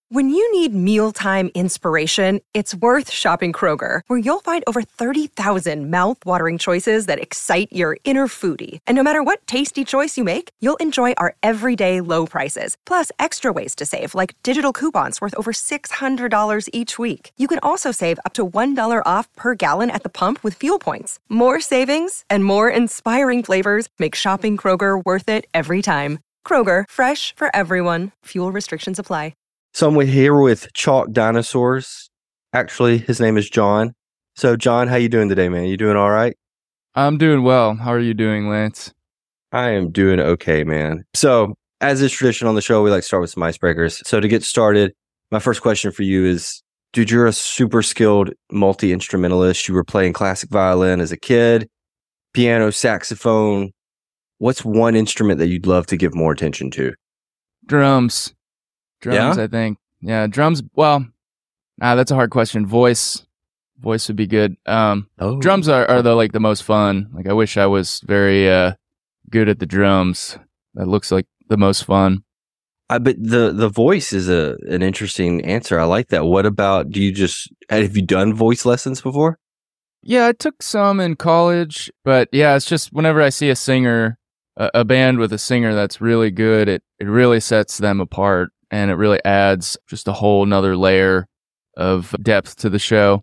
When you need mealtime inspiration, it's worth shopping Kroger, where you'll find over 30,000 mouth-watering choices that excite your inner foodie. And no matter what tasty choice you make, you'll enjoy our everyday low prices, plus extra ways to save, like digital coupons worth over $600 each week. You can also save up to $1 off per gallon at the pump with fuel points. More savings and more inspiring flavors make shopping Kroger worth it every time. Kroger, fresh for everyone. Fuel restrictions apply. So I'm here with Chalk Dinosaurs. Actually, his name is John. So, John, how you doing today, man? You doing all right? I'm doing well. How are you doing, Lance? I am doing okay, man. So, as is tradition on the show, we like to start with some icebreakers. So, to get started, my first question for you is, dude, you're a super skilled multi-instrumentalist. You were playing classic violin as a kid, piano, saxophone. What's one instrument that you'd love to give more attention to? Drums, Yeah? I think. Yeah, drums. Well, that's a hard question. Voice would be good. Drums are the most fun. Like, I wish I was very good at the drums. That looks like the most fun. But the voice is an interesting answer. I like that. What about, have you done voice lessons before? Yeah, I took some in college, but yeah, it's just whenever I see a singer, a band with a singer that's really good, it really sets them apart. And it really adds just a whole nother layer of depth to the show.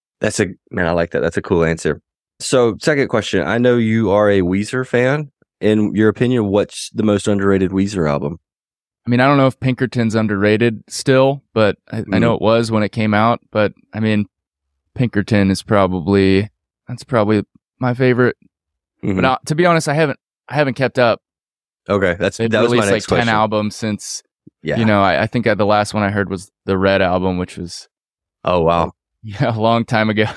I like that. That's a cool answer. So, second question. I know you are a Weezer fan. In your opinion, what's the most underrated Weezer album? I mean, I don't know if Pinkerton's underrated still, but I know it was when it came out. But I mean, Pinkerton is probably my favorite. Mm-hmm. But to be honest, I haven't kept up. Okay, that was my released next like 10 question. Albums since. Yeah. You know, I think the last one I heard was the Red album, which was oh wow, a long time ago.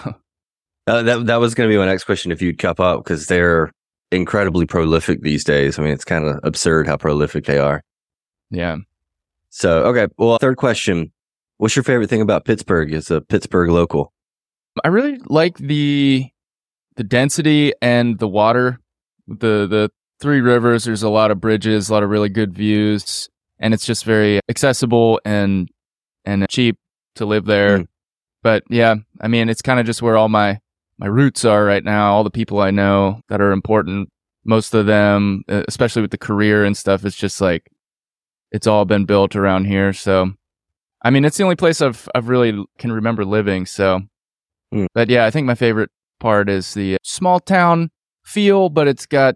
That was going to be my next question, if you'd kept up, because they're incredibly prolific these days. I mean, it's kind of absurd how prolific they are. Yeah. So, okay, well, third question. What's your favorite thing about Pittsburgh as a Pittsburgh local? I really like the density and the water. The Three Rivers, there's a lot of bridges, a lot of really good views. And it's just very accessible and cheap to live there. But yeah, I mean, it's kind of just where all my roots are right now. All the people I know that are important, most of them, especially with the career and stuff, it's just like, it's all been built around here. So, I mean, it's the only place I've really can remember living. So, but yeah, I think my favorite part is the small town feel, but it's got,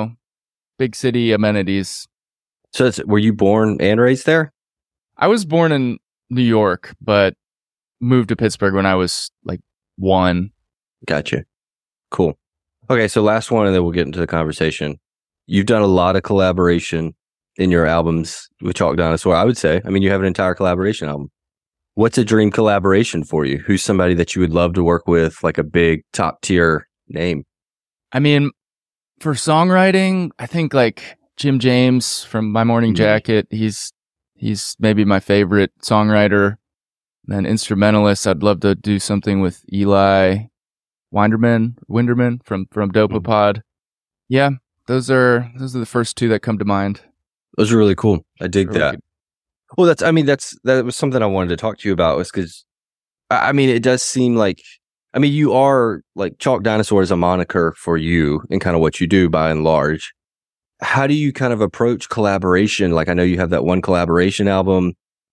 big city amenities. So, were you born and raised there? I was born in New York, but moved to Pittsburgh when I was like 1. Gotcha. Cool. Okay, so last one, and then we'll get into the conversation. You've done a lot of collaboration in your albums with Chalk Dinosaur, I would say. I mean, you have an entire collaboration album. What's a dream collaboration for you? Who's somebody that you would love to work with, like a big top tier name? I mean, for songwriting, I think like Jim James from My Morning Jacket, he's maybe my favorite songwriter. And then instrumentalist, I'd love to do something with Eli Winderman from Dopapod. Yeah, those are the first two that come to mind. Those are really cool. I dig Really that. good. Well, that was something I wanted to talk to you about, was because I mean, it does seem like, I mean, you are like Chalk Dinosaur is a moniker for you and kind of what you do by and large. How do you kind of approach collaboration? Like, I know you have that one collaboration album.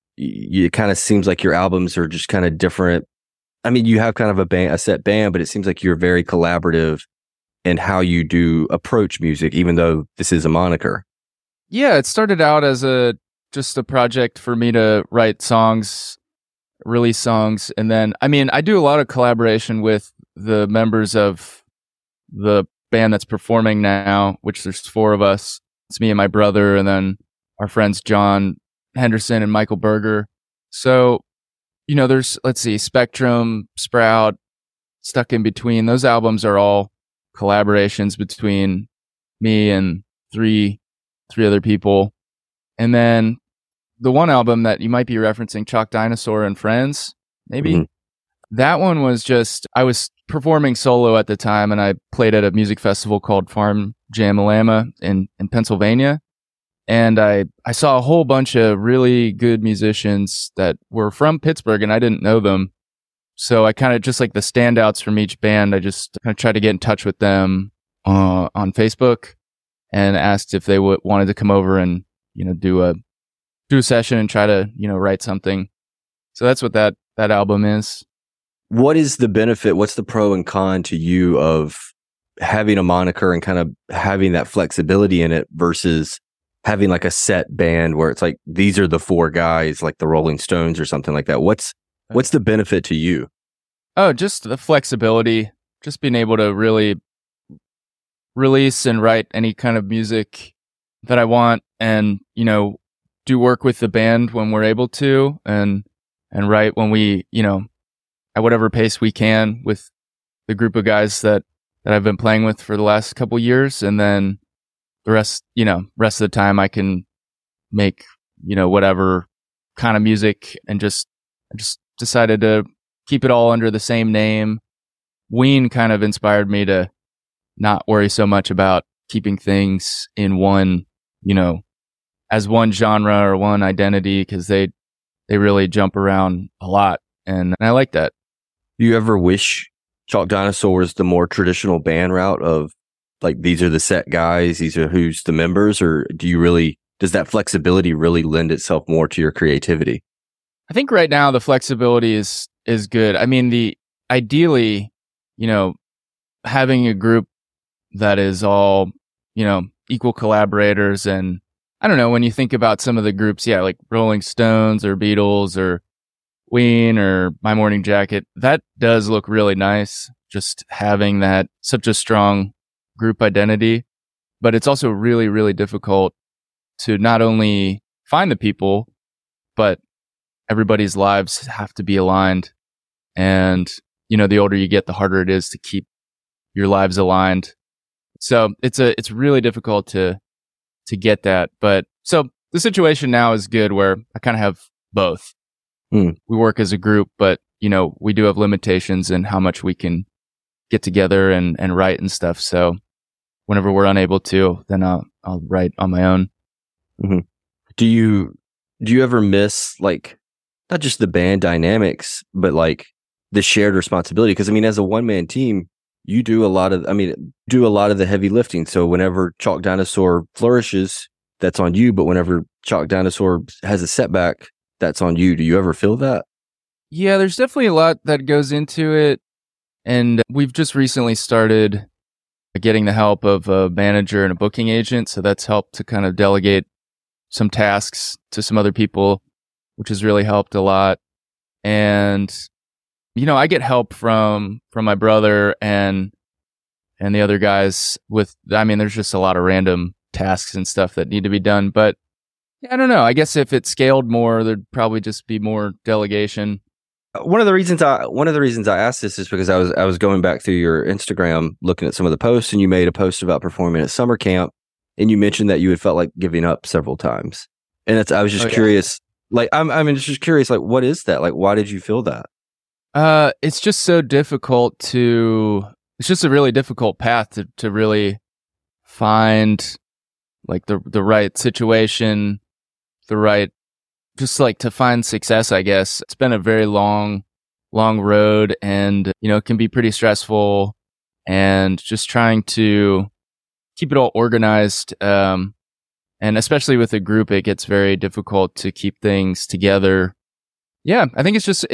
It kind of seems like your albums are just kind of different. I mean, you have kind of a set band, but it seems like you're very collaborative in how you do approach music, even though this is a moniker. Yeah, it started out as just a project for me to write songs, release songs, and then, I mean, I do a lot of collaboration with the members of the band that's performing now, which there's 4 of us. It's me and my brother, and then our friends John Henderson and Michael Berger. So, there's, let's see, Spectrum, Sprout, Stuck in Between. Those albums are all collaborations between me and three other people. And then the one album that you might be referencing, Chalk Dinosaur and Friends, maybe. That one was just, I was performing solo at the time, and I played at a music festival called Farm Jam-A-Lama in Pennsylvania. And I saw a whole bunch of really good musicians that were from Pittsburgh, and I didn't know them. So I kind of just like the standouts from each band. I just kind of tried to get in touch with them on Facebook and asked if they wanted to come over and, do a session and try to, write something. So that's what that album is. What is the benefit? What's the pro and con to you of having a moniker and kind of having that flexibility in it versus having like a set band where it's like, these are the four guys, like the Rolling Stones or something like that? What's the benefit to you? Oh, just the flexibility, just being able to really release and write any kind of music that I want, and, do work with the band when we're able to, and write when we, at whatever pace we can with the group of guys that I've been playing with for the last couple years. And then the rest of the time I can make, whatever kind of music, and I just decided to keep it all under the same name. Ween kind of inspired me to not worry so much about keeping things in one, as one genre or one identity, because they really jump around a lot, and I like that. Do you ever wish Chalk Dinosaur was the more traditional band route of like, these are the set guys, these are who's the members, or does that flexibility really lend itself more to your creativity? I think right now the flexibility is good. I mean, ideally, having a group that is all, equal collaborators. And I don't know, when you think about some of the groups, like Rolling Stones or Beatles or Ween or My Morning Jacket, that does look really nice, just having that such a strong group identity. But it's also really, really difficult to not only find the people, but everybody's lives have to be aligned. And, the older you get, the harder it is to keep your lives aligned. So it's really difficult to get that. But so the situation now is good where I kind of have both. We work as a group, but, we do have limitations in how much we can get together and write and stuff. So whenever we're unable to, then I'll write on my own. Mm-hmm. Do you ever miss, like, not just the band dynamics, but like the shared responsibility? Because I mean, as a one-man team, you do a lot of the heavy lifting. So whenever Chalk Dinosaur flourishes, that's on you. But whenever Chalk Dinosaur has a setback, that's on you. Do you ever feel that? Yeah, there's definitely a lot that goes into it. And we've just recently started getting the help of a manager and a booking agent. So that's helped to kind of delegate some tasks to some other people, which has really helped a lot. And, I get help from my brother and the other guys there's just a lot of random tasks and stuff that need to be done. But I don't know. I guess if it scaled more, there'd probably just be more delegation. One of the reasons I asked this is because I was going back through your Instagram, looking at some of the posts, and you made a post about performing at summer camp, and you mentioned that you had felt like giving up several times. And I was just curious. Like, I'm just curious, like, what is that? Like, why did you feel that? It's just so difficult it's just a really difficult path to really find like the right situation, just like to find success, I guess. It's been a very long road, and, it can be pretty stressful, and just trying to keep it all organized. And especially with a group, it gets very difficult to keep things together. Yeah, I think it's just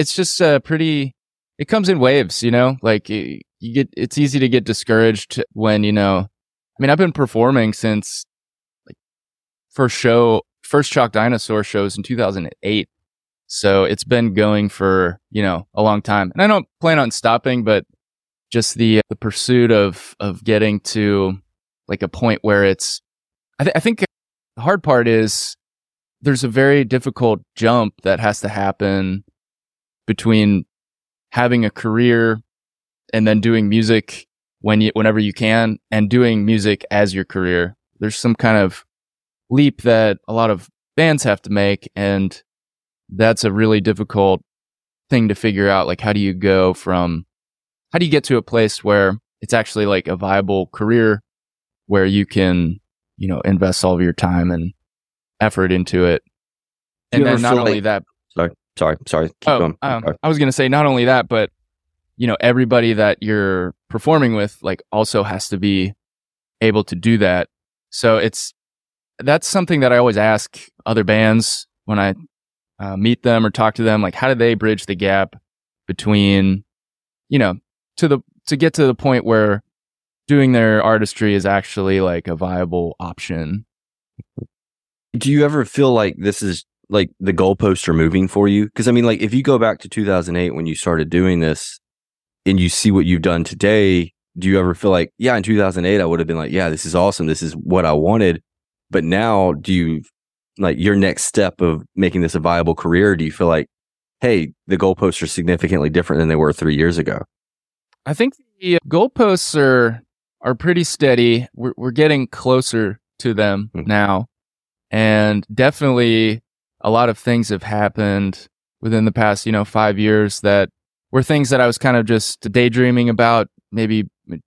it comes in waves, like it's easy to get discouraged when, I've been performing since like first Chalk Dinosaur shows in 2008. So it's been going for, a long time, and I don't plan on stopping, but just the pursuit of getting to like a point where it's, I think the hard part is there's a very difficult jump that has to happen between having a career and then doing music whenever you can, and doing music as your career. There's some kind of leap that a lot of bands have to make, and that's a really difficult thing to figure out. Like, how do you get to a place where it's actually like a viable career where you can, invest all of your time and effort into it. Do you And ever then not feel only like- that, Sorry. Keep going. Sorry. I was going to say not only that, but everybody that you're performing with like also has to be able to do that. So that's something that I always ask other bands when I meet them or talk to them, like how do they bridge the gap between, to get to the point where doing their artistry is actually like a viable option. Do you ever feel like this is like the goalposts are moving for you? Because I mean, like if you go back to 2008 when you started doing this and you see what you've done today, do you ever feel like, yeah, in 2008 I would have been like, yeah, this is awesome, this is what I wanted. But now, do you like your next step of making this a viable career? Do you feel like, hey, the goalposts are significantly different than they were 3 years ago? I think the goalposts are pretty steady. We're getting closer to them now, and definitely a lot of things have happened within the past 5 years that were things that I was kind of just daydreaming about, maybe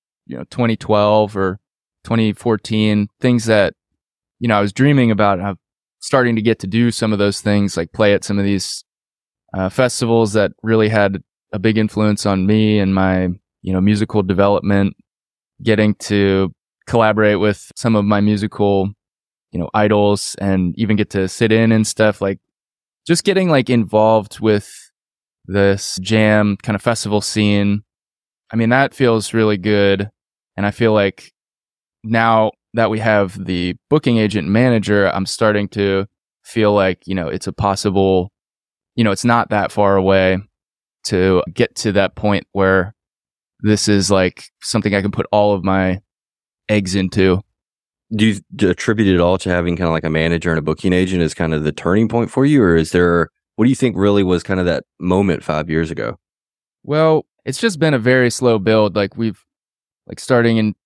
2012 or 2014, things that I was dreaming about. I'm starting to get to do some of those things, like play at some of these festivals that really had a big influence on me and my musical development, getting to collaborate with some of my musical idols and even get to sit in and stuff, like just getting like involved with this jam kind of festival scene. I mean, that feels really good. And I feel like now that we have the booking agent manager, I'm starting to feel like, it's a possible, it's not that far away to get to that point where this is like something I can put all of my eggs into. Do you attribute it all to having kind of like a manager and a booking agent as kind of the turning point for you? Or what do you think really was kind of that moment 5 years ago? Well, it's just been a very slow build. Like we've starting in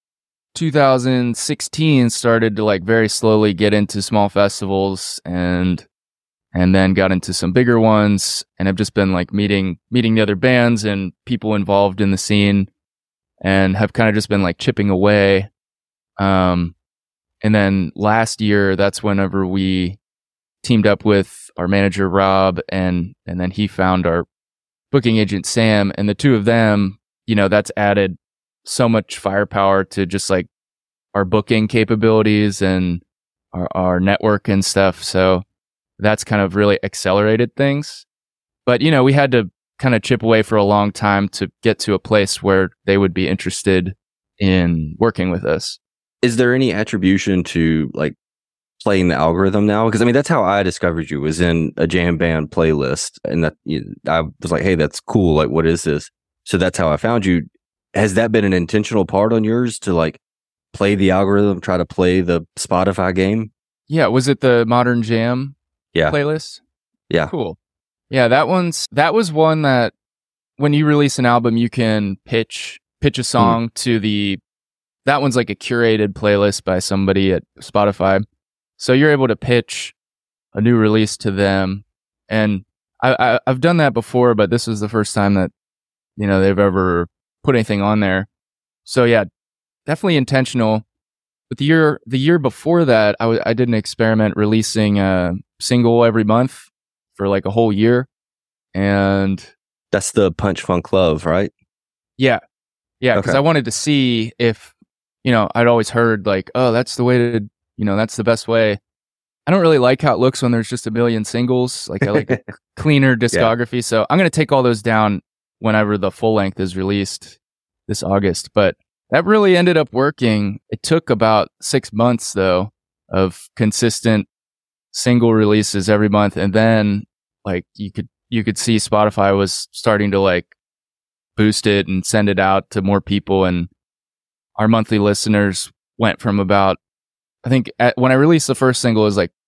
2016 started to like very slowly get into small festivals and then got into some bigger ones, and have just been like meeting the other bands and people involved in the scene, and have kind of just been like chipping away. And then last year, that's whenever we teamed up with our manager Rob, and then he found our booking agent Sam, and the two of them, that's added so much firepower to just like our booking capabilities and our network and stuff. So that's kind of really accelerated things. But, we had to kind of chip away for a long time to get to a place where they would be interested in working with us. Is there any attribution to like playing the algorithm now? Because I mean, that's how I discovered you, was in a jam band playlist. And that I was like, hey, that's cool. Like, what is this? So that's how I found you. Has that been an intentional part on yours to like play the algorithm, try to play the Spotify game? Yeah. Was it the Modern Jam playlist? Yeah. Cool. Yeah. That was one that when you release an album, you can pitch a song to that one's like a curated playlist by somebody at Spotify. So you're able to pitch a new release to them. And I've done that before, but this was the first time that, they've ever put anything on there. So yeah, definitely intentional. But the year before that, I did an experiment releasing a single every month for like a whole year. And that's the Punch Funk Love, right? Yeah. Yeah. Because I wanted to see if, I'd always heard like, oh, that's the way to, that's the best way. I don't really like how it looks when there's just a million singles. Like I like a cleaner discography. Yeah. So I'm going to take all those down whenever the full length is released this August. But that really ended up working. It took about 6 months though of consistent single releases every month. And then like you could see Spotify was starting to like boost it and send it out to more people. And our monthly listeners went from about, I think when I released the first single, it was like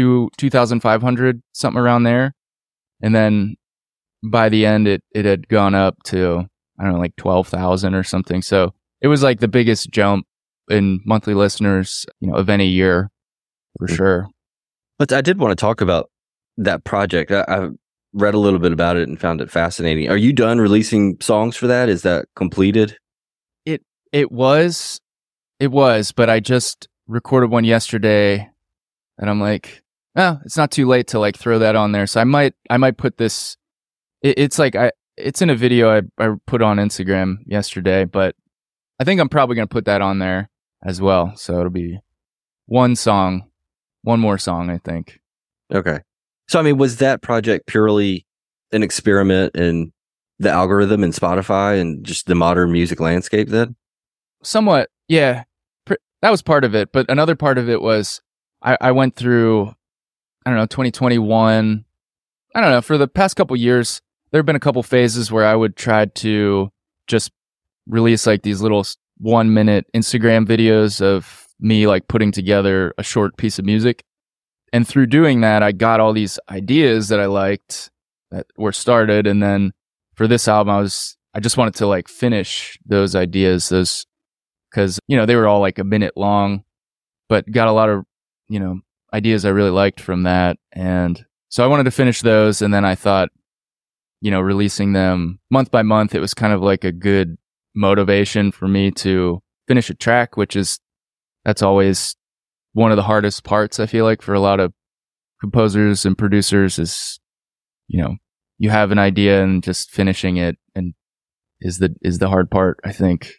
2,500, something around there. And then by the end, it had gone up to, I don't know, like 12,000 or something. So it was like the biggest jump in monthly listeners, of any year for sure. But I did want to talk about that project. I read a little bit about it and found it fascinating. Are you done releasing songs for that? Is that completed? It was, but I just recorded one yesterday and I'm like, it's not too late to like throw that on there. So I might put this. It's in a video I put on Instagram yesterday, but I think I'm probably going to put that on there as well. So it'll be one more song, I think. Okay. So, I mean, was that project purely an experiment in the algorithm in Spotify and just the modern music landscape then? Somewhat, yeah. That was part of it. But another part of it was I went through, 2021. I don't know, for the past couple years, there have been a couple phases where I would try to just release like these little 1-minute Instagram videos of me like putting together a short piece of music. And through doing that, I got all these ideas that I liked that were started. And then for this album, I just wanted to like finish those ideas, because, they were all like a minute long, but got a lot of, ideas I really liked from that. And so I wanted to finish those. And then I thought, releasing them month by month, it was kind of like a good motivation for me to finish a track, that's always one of the hardest parts, I feel like, for a lot of composers and producers is, you have an idea and just finishing it and is the hard part, I think.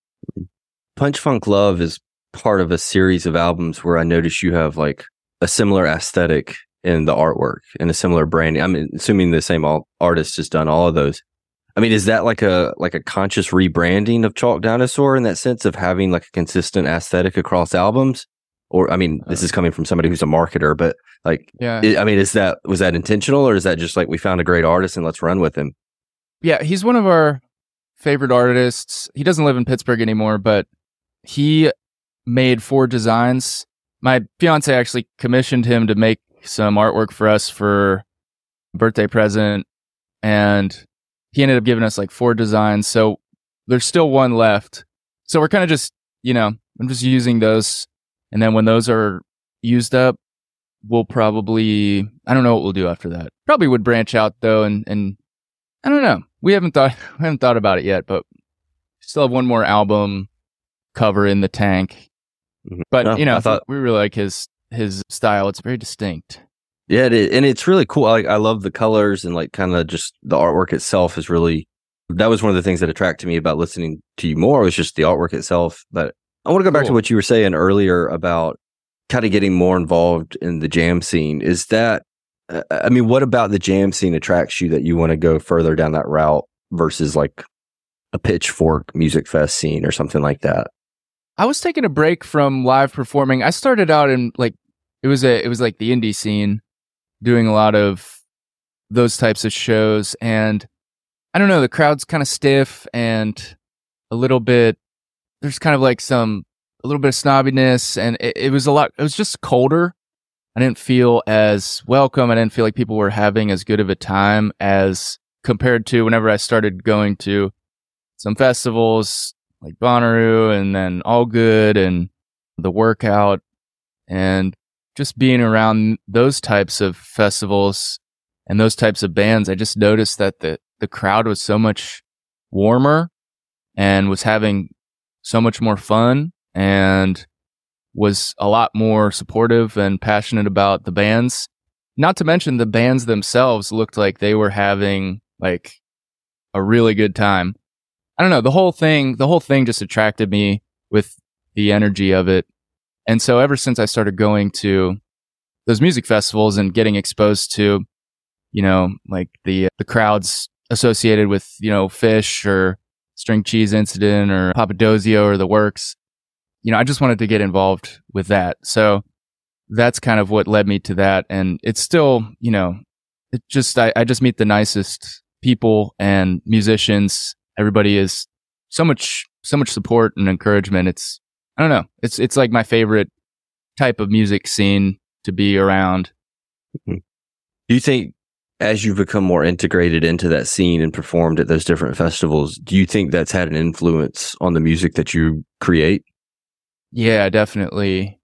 Punch Funk Love is part of a series of albums where I notice you have like a similar aesthetic in the artwork and a similar branding. I'm assuming the same artist has done all of those. I mean, is that like a conscious rebranding of Chalk Dinosaur in that sense of having like a consistent aesthetic across albums? Or, I mean, this is coming from somebody who's a marketer, but like, yeah. Was that intentional, or is that just like we found a great artist and let's run with him? Yeah, he's one of our favorite artists. He doesn't live in Pittsburgh anymore, but he made 4 designs. My fiance actually commissioned him to make some artwork for us for a birthday present, and he ended up giving us like 4 designs. So there's still one left. So we're kind of just, I'm just using those. And then when those are used up, we'll probably, I don't know what we'll do after that. Probably would branch out though. And I don't know. We haven't thought about it yet, but still have one more album cover in the tank. Mm-hmm. But I thought we really like his style. It's very distinct. Yeah, it is. And it's really cool. I love the colors and like kind of just the artwork itself is really, that was one of the things that attracted me about listening to you more, was just the artwork itself. But I want to go back to what you were saying earlier about kind of getting more involved in the jam scene. Is that, what about the jam scene attracts you that you want to go further down that route versus like a Pitchfork Music Fest scene or something like that? I was taking a break from live performing. I started out in like, it was like the indie scene, doing a lot of those types of shows. And I don't know, the crowd's kind of stiff and a little bit, there's kind of like a little bit of snobbiness, and it was just colder. I didn't feel as welcome. I didn't feel like people were having as good of a time as compared to whenever I started going to some festivals like Bonnaroo and then All Good and The Workout, and just being around those types of festivals and those types of bands. I just noticed that the crowd was so much warmer and was having so much more fun and was a lot more supportive and passionate about the bands. Not to mention the bands themselves looked like they were having like a really good time. I don't know, the whole thing just attracted me with the energy of it. And so ever since I started going to those music festivals and getting exposed to, like the crowds associated with, Fish or String Cheese Incident or Papadozio or The Works, I just wanted to get involved with that. So that's kind of what led me to that. And it's still, I just meet the nicest people and musicians. Everybody is so much support and encouragement. I don't know. It's like my favorite type of music scene to be around. Do you think as you've become more integrated into that scene and performed at those different festivals, do you think that's had an influence on the music that you create? Yeah, definitely.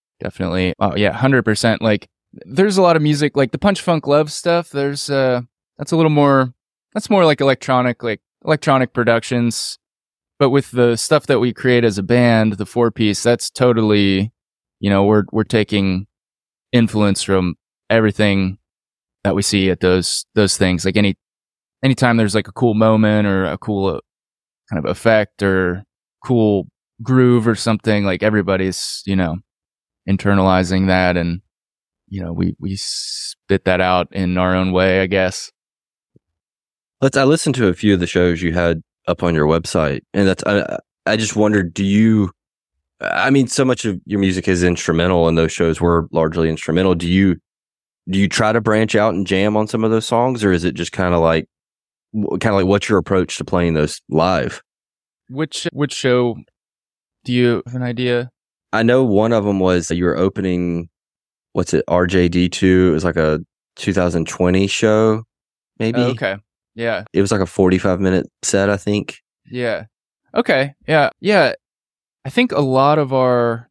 Oh, yeah, 100%. Like, there's a lot of music, like the Punch Funk Love stuff. There's, that's more like electronic productions. But with the stuff that we create as a band, the 4-piece, that's totally, we're taking influence from everything that we see at those things. Like anytime there's like a cool moment or a cool kind of effect or cool groove or something, like everybody's, internalizing that, and we spit that out in our own way, I guess. I listened to a few of the shows you had up on your website, and I just wondered, so much of your music is instrumental, and those shows were largely instrumental. Do you try to branch out and jam on some of those songs, or is it just kind of like what's your approach to playing those live? Which show do you have an idea? I know one of them was you were opening, what's it, RJD2. It was like a 2020 show, maybe. Oh, okay. Yeah. It was like a 45-minute set, I think. Yeah. Okay. Yeah. Yeah. I think a lot of our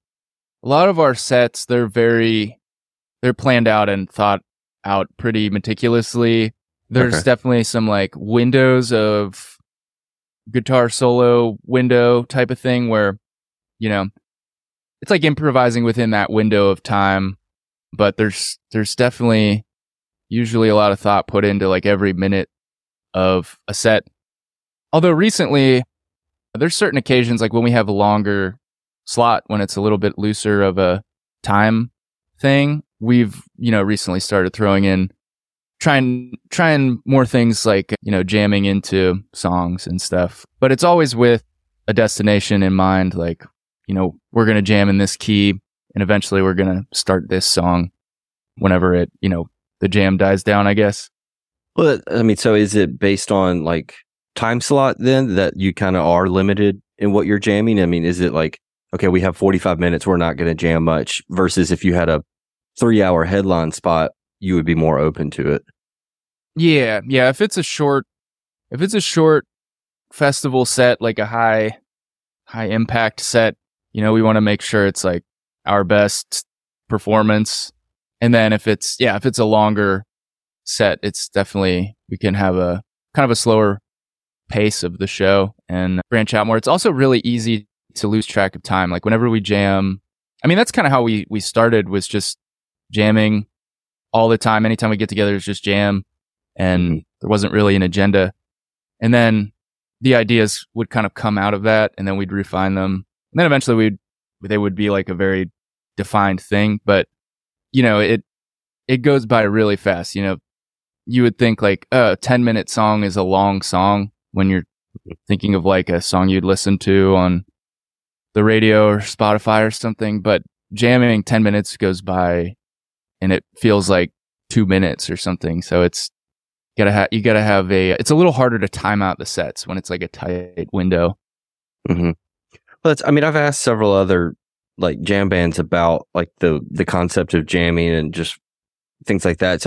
sets, they're planned out and thought out pretty meticulously. There's definitely some like windows of guitar solo window type of thing where, it's like improvising within that window of time, but there's definitely usually a lot of thought put into like every minute of a set. Although recently there's certain occasions like when we have a longer slot, when it's a little bit looser of a time thing, we've, recently started throwing in trying more things like, jamming into songs and stuff. But it's always with a destination in mind, like, we're going to jam in this key and eventually we're going to start this song whenever it, the jam dies down, I guess. Well, so is it based on like time slot then that you kind of are limited in what you're jamming? Is it like, okay, we have 45 minutes, we're not going to jam much, versus if you had a 3-hour headline spot, you would be more open to it? Yeah. If it's a short festival set, like a high impact set, we want to make sure it's like our best performance. And then if it's a longer set, it's definitely, we can have a kind of a slower pace of the show and branch out more. It's also really easy to lose track of time. Like whenever we jam, that's kind of how we started, was just jamming all the time. Anytime we get together, it's just jam, and there wasn't really an agenda. And then the ideas would kind of come out of that, and then we'd refine them. And then eventually they would be like a very defined thing. But, it goes by really fast. You would think like a 10-minute song is a long song when you're thinking of like a song you'd listen to on the radio or Spotify or something. But jamming 10 minutes goes by and it feels like 2 minutes or something. So it's you gotta have it's a little harder to time out the sets when it's like a tight window. Mm-hmm. Well, I've asked several other like jam bands about like the concept of jamming and just things like that. So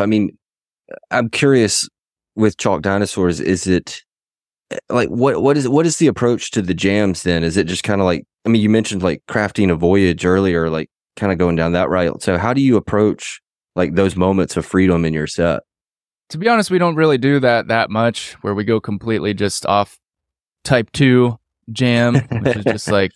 I'm curious with Chalk Dinosaurs, is it like what is the approach to the jams then? Is it just kind of like, you mentioned like crafting a voyage earlier, like kind of going down that route. So how do you approach like those moments of freedom in your set? To be honest, we don't really do that much, where we go completely just off type 2 jam, which is just like,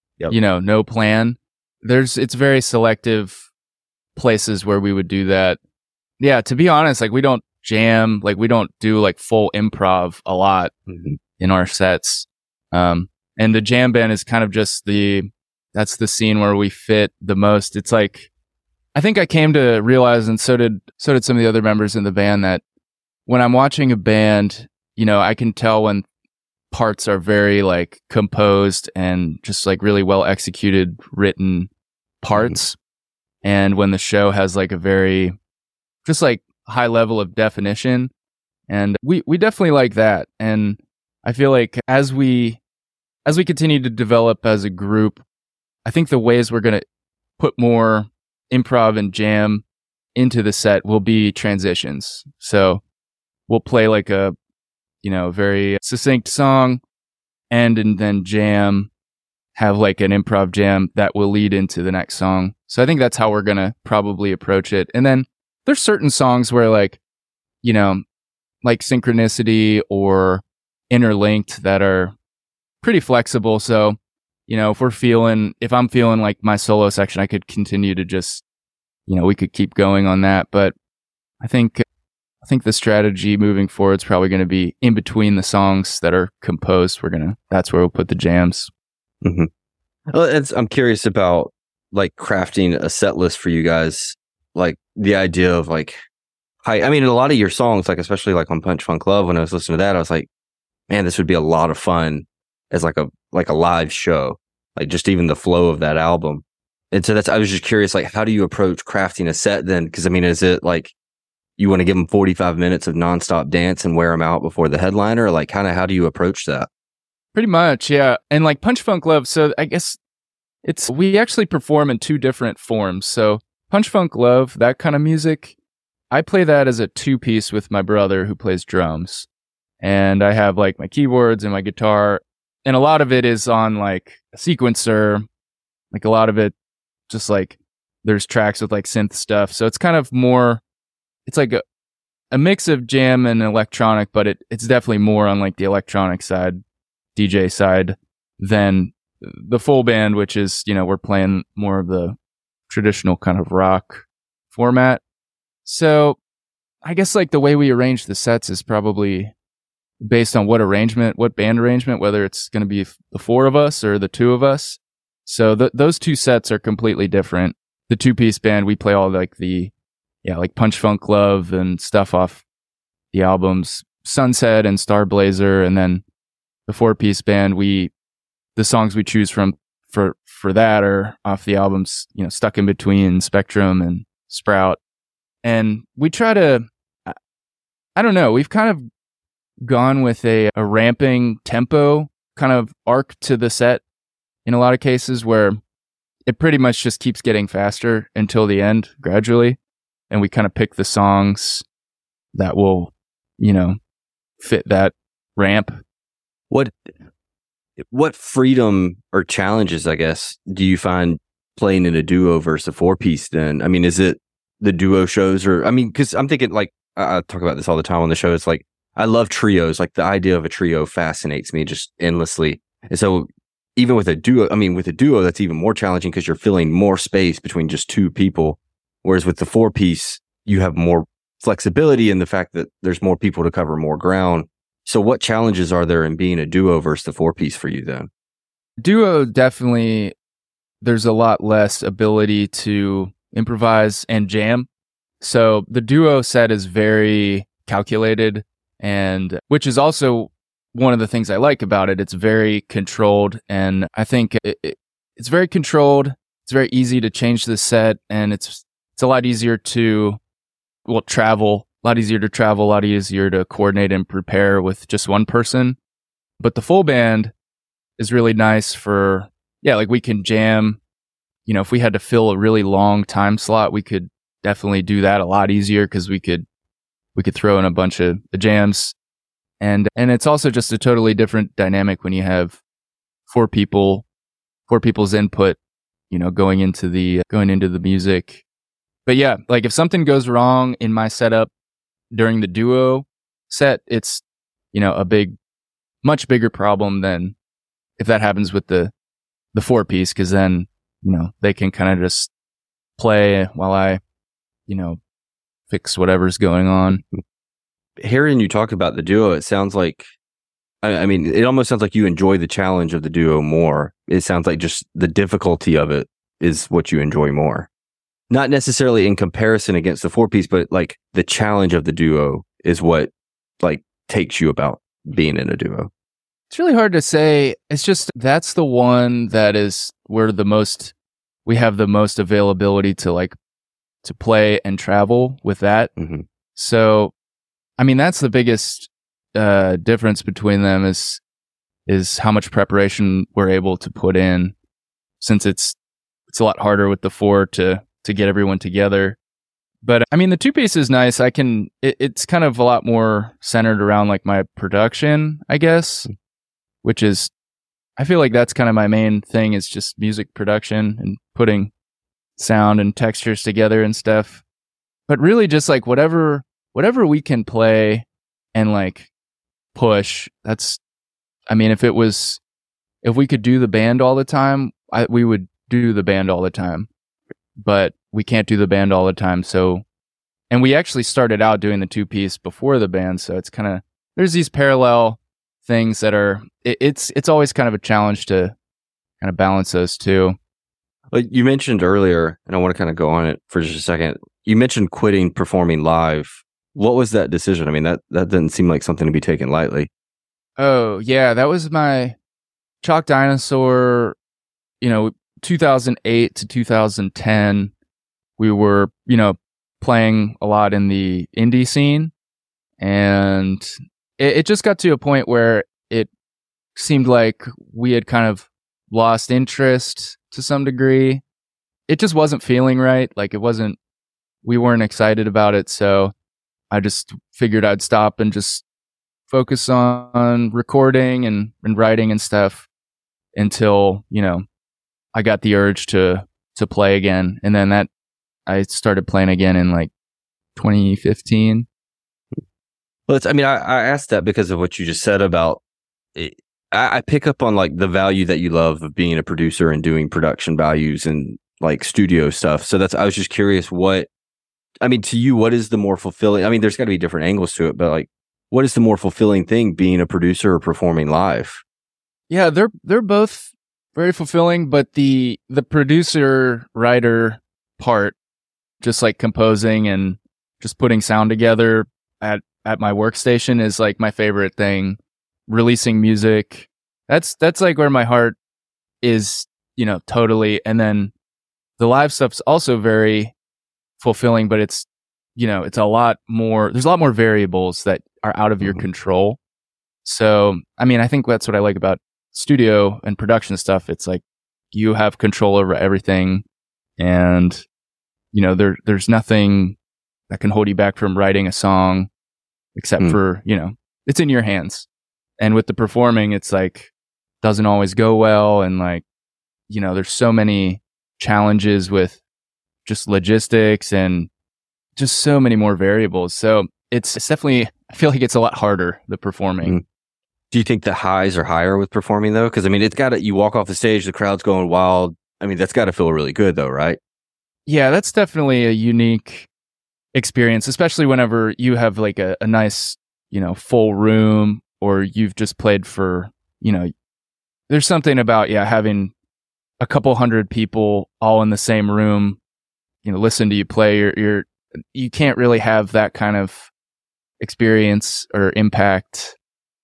no plan. It's very selective places where we would do that. Yeah, to be honest, like we don't jam, like we don't do like full improv a lot in our sets. And the jam band is kind of just that's the scene where we fit the most. It's like, I think I came to realize, and so did some of the other members in the band, that when I'm watching a band, I can tell when parts are very like composed and just like really well executed, written parts. And when the show has like a very just like high level of definition. And we definitely like that. And I feel like as we continue to develop as a group, I think the ways we're going to put more improv and jam into the set will be transitions. So we'll play like a, very succinct song and then jam, have like an improv jam that will lead into the next song. So I think that's how we're going to probably approach it. And then there's certain songs where like, like Synchronicity or Interlinked that are pretty flexible. So, if I'm feeling like my solo section, I could continue to just we could keep going on that. But I think the strategy moving forward is probably going to be in between the songs that are composed. That's where we'll put the jams. Mm-hmm. Well, I'm curious about like crafting a set list for you guys. Like the idea of like, I mean, in a lot of your songs, like especially like on Punch Funk Love, when I was listening to that, I was like, man, this would be a lot of fun as like a live show, like just even the flow of that album. And so I was just curious, like, how do you approach crafting a set then? Because I mean, is it like you want to give them 45 minutes of nonstop dance and wear them out before the headliner? Like, kind of how do you approach that? Pretty much, yeah. And like Punch Funk Love, so I guess we actually perform in two different forms. So Punch Funk Love, that kind of music, I play that as a 2-piece with my brother who plays drums. And I have like my keyboards and my guitar. And a lot of it is on like a sequencer. Like a lot of it just like there's tracks with like synth stuff. So it's kind of more, it's like a mix of jam and electronic, but it's definitely more on like the electronic side, DJ side, than the full band, which is, we're playing more of the traditional kind of rock format. So I guess like the way we arrange the sets is probably based on what band arrangement, whether it's going to be the 4 of us or the 2 of us. So those 2 sets are completely different. The 2-piece band, we play all like like Punch Funk Love and stuff off the albums Sunset and Star Blazer. And then the 4-piece band, the songs we choose from for that are off the albums, Stuck in Between, Spectrum, and Sprout. And we try to, I don't know, we've kind of gone with a ramping tempo kind of arc to the set in a lot of cases, where it pretty much just keeps getting faster until the end gradually. And we kind of pick the songs that will, fit that ramp. What freedom or challenges, I guess, do you find playing in a duo versus a 4-piece then? I mean, is it the duo shows, or, I mean, because I'm thinking like, I talk about this all the time on the show. It's like, I love trios. Like the idea of a trio fascinates me just endlessly. And so even with a duo, that's even more challenging because you're filling more space between just 2 people. Whereas with the 4-piece, you have more flexibility in the fact that there's more people to cover more ground. So what challenges are there in being a duo versus the 4-piece for you then? Duo, definitely, there's a lot less ability to improvise and jam. So the duo set is very calculated, and which is also one of the things I like about it. It's very controlled, and I think it's very controlled. It's very easy to change the set, and it's a lot easier to travel, a lot easier to coordinate and prepare with just one person. But the full band is really nice for, like we can jam. If we had to fill a really long time slot, we could definitely do that a lot easier because we could throw in a bunch of jams. And it's also just a totally different dynamic when you have 4 people's input, going into the music. But yeah, like if something goes wrong in my setup during the duo set, it's, a much bigger problem than if that happens with the 4-piece, because then, they can kind of just play while I, fix whatever's going on. Hearing you talk about the duo, it sounds like, it almost sounds like you enjoy the challenge of the duo more. It sounds like just the difficulty of it is what you enjoy more. Not necessarily in comparison against the 4-piece, but like the challenge of the duo is what like takes you about being in a duo. It's really hard to say. It's just, that's the one that is where we have the most availability to play and travel with that. Mm-hmm. So, that's the biggest difference between them is how much preparation we're able to put in, since it's a lot harder with the 4 to get everyone together. But the 2-piece is nice. It's kind of a lot more centered around like my production, I guess, which is, I feel like that's kind of my main thing, is just music production and putting sound and textures together and stuff. But really just like whatever we can play and like push, that's, if we could do the band all the time, we would do the band all the time. but we can't do the band all the time. So, and we actually started out doing the 2-piece before the band. So it's kind of, there's these parallel things that are, it's always kind of a challenge to kind of balance those two. Like you mentioned earlier, and I want to kind of go on it for just a second. You mentioned quitting performing live. What was that decision? I mean, that didn't seem like something to be taken lightly. Oh, yeah, that was my Chalk Dinosaur, 2008 to 2010. We were, playing a lot in the indie scene, and it just got to a point where it seemed like we had kind of lost interest to some degree. It just wasn't feeling right. Like we weren't excited about it. So I just figured I'd stop and just focus on recording and writing and stuff until, I got the urge to play again. And then I started playing again in like 2015. Well, I asked that because of what you just said about it. I pick up on like the value that you love of being a producer and doing production values and like studio stuff. So I was just curious to you, what is the more fulfilling? I mean, there's got to be different angles to it, but like, what is the more fulfilling thing, being a producer or performing live? Yeah, they're both very fulfilling, but the producer writer part, just like composing and just putting sound together at my workstation, is like my favorite thing. Releasing music, that's like where my heart is, totally. And then the live stuff's also very fulfilling, but it's a lot more, there's a lot more variables that are out of your control. So, I think that's what I like about studio and production stuff. It's like you have control over everything, and there's nothing that can hold you back from writing a song except for, it's in your hands. And with the performing, it's like, doesn't always go well. And like, there's so many challenges with just logistics and just so many more variables. So it's definitely, I feel like it's a lot harder, the performing. Do you think the highs are higher with performing though? Because you walk off the stage, the crowd's going wild. That's got to feel really good though, right? Yeah, that's definitely a unique experience, especially whenever you have like a nice, full room, or you've just played for, there's something about, having a couple hundred people all in the same room, listen to you play. You can't really have that kind of experience or impact,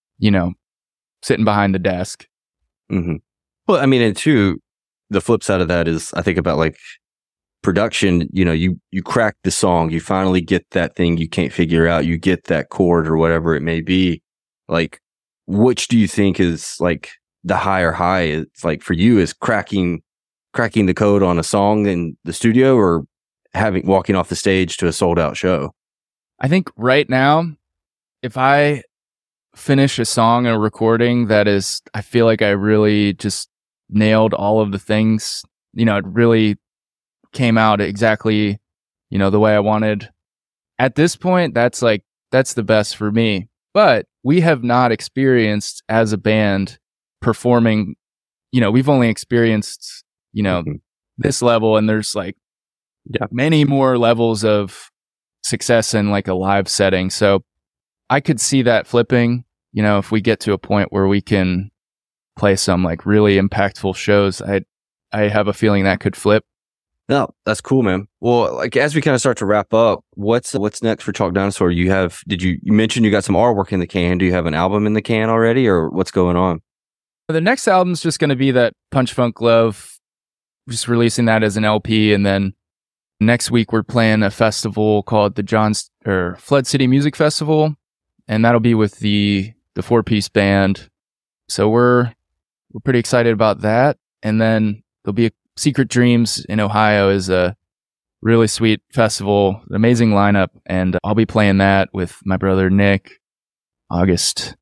sitting behind the desk. Mm-hmm. Well, and two, the flip side of that is, I think about like production, you crack the song, you finally get that thing you can't figure out, you get that chord or whatever it may be. Like, which do you think is like the higher high? It's like for you, is cracking the code on a song in the studio, or walking off the stage to a sold out show? I think right now, if I finish a song or recording that is, I feel like I really just nailed all of the things, it really came out exactly, the way I wanted. At this point, that's the best for me. But we have not experienced as a band performing, we've only experienced, this level, and there's like many more levels of success in like a live setting. So I could see that flipping, if we get to a point where we can play some like really impactful shows. I have a feeling that could flip. No, that's cool, man. Well, like as we kind of start to wrap up, what's next for Chalk Dinosaur? You mentioned you got some artwork in the can. Do you have an album in the can already, or what's going on? The next album's just going to be that Punch Funk Love, just releasing that as an LP, and then next week we're playing a festival called the Flood City Music Festival, and that'll be with the 4-piece band. So we're pretty excited about that. And then there'll be Secret Dreams in Ohio is a really sweet festival, an amazing lineup, and I'll be playing that with my brother Nick, August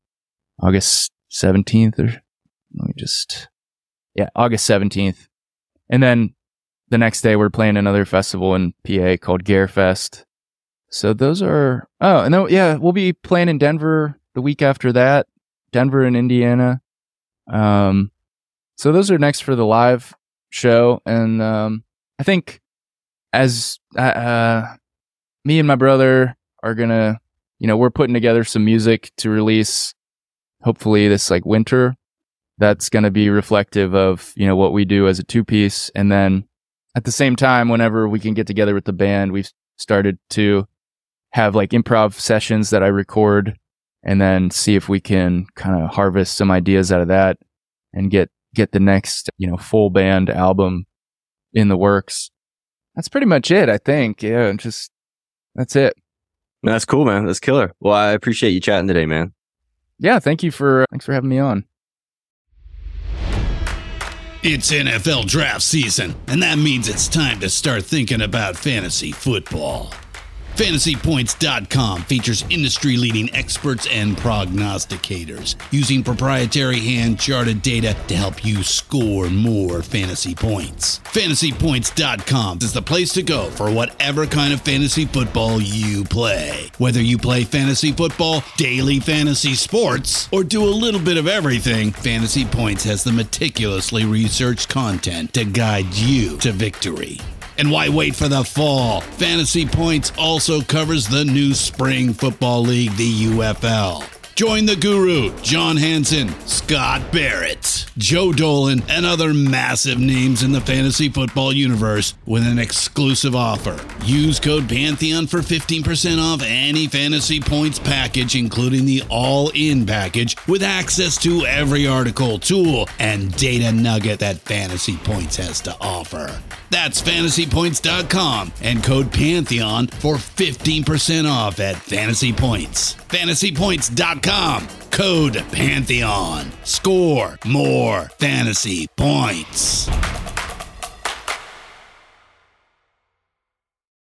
17th, or August 17th. And then the next day we're playing another festival in PA called Garefest. So those are, we'll be playing in Denver the week after that, Denver and Indiana. So those are next for the live show. And I think as me and my brother are gonna, we're putting together some music to release hopefully this like winter. That's going to be reflective of, what we do as a 2-piece. And then at the same time, whenever we can get together with the band, we've started to have like improv sessions that I record and then see if we can kind of harvest some ideas out of that and get the next, full band album in the works. That's pretty much it, I think. Yeah, that's it. That's cool, man. That's killer. Well, I appreciate you chatting today, man. Yeah, thanks for having me on. It's NFL draft season, and that means it's time to start thinking about fantasy football. FantasyPoints.com features industry-leading experts and prognosticators using proprietary hand-charted data to help you score more fantasy points. FantasyPoints.com is the place to go for whatever kind of fantasy football you play. Whether you play fantasy football, daily fantasy sports, or do a little bit of everything, Fantasy Points has the meticulously researched content to guide you to victory. And why wait for the fall? Fantasy Points also covers the new spring football league, the UFL. Join the guru, John Hansen, Scott Barrett, Joe Dolan, and other massive names in the fantasy football universe with an exclusive offer. Use code Pantheon for 15% off any Fantasy Points package, including the all-in package, with access to every article, tool, and data nugget that Fantasy Points has to offer. That's FantasyPoints.com and code Pantheon for 15% off at Fantasy Points. FantasyPoints.com, code Pantheon. Score more fantasy points.